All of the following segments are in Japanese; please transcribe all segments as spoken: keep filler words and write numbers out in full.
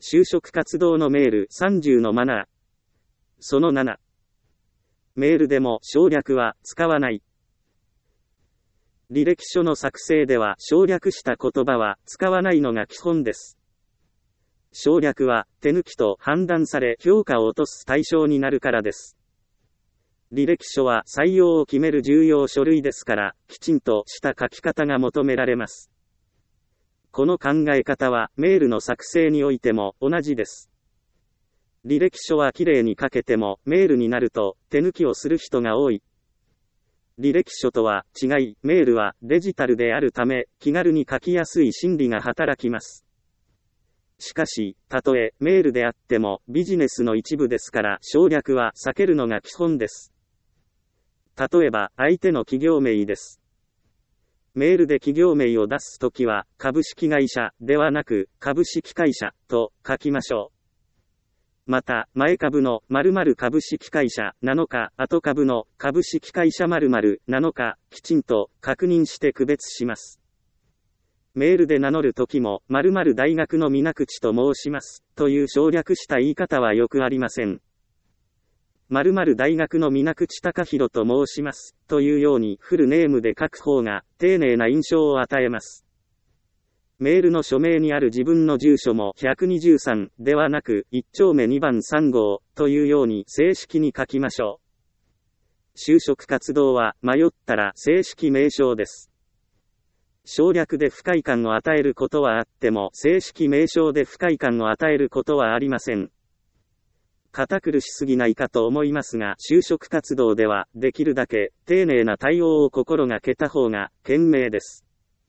就職活動のメールさんじゅうのマナー。そのなな。メールでも省略は使わない。履歴書の作成では省略した言葉は使わないのが基本です。省略は手抜きと判断され評価を落とす対象になるからです。履歴書は採用を決める重要書類ですから、きちんとした書き方が求められます。この考え方はメールの作成においても同じです。履歴書はきれいに書けてもメールになると手抜きをする人が多い。履歴書とは違い、メールはデジタルであるため気軽に書きやすい心理が働きます。しかし、たとえメールであってもビジネスの一部ですから省略は避けるのが基本です。例えば、相手の企業名です。メールで企業名を出すときは、株式会社ではなく、株式会社と書きましょう。また、前株の〇〇株式会社なのか、後株の株式会社〇〇なのか、きちんと確認して区別します。メールで名乗るときも、〇〇大学の水口と申します、という省略した言い方はよくありません。〇〇大学の水口隆弘と申します、というようにフルネームで書く方が、丁寧な印象を与えます。メールの署名にある自分の住所もひゃくにじゅうさんではなく、いち丁目にばんさん号というように正式に書きましょう。就職活動は迷ったら正式名称です。省略で不快感を与えることはあっても、正式名称で不快感を与えることはありません。堅苦しすぎないかと思いますが、就職活動では、できるだけ、丁寧な対応を心がけた方が、賢明です。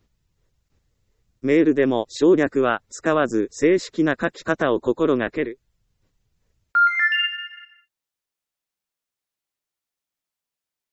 メールでも省略は使わず、正式な書き方を心がける。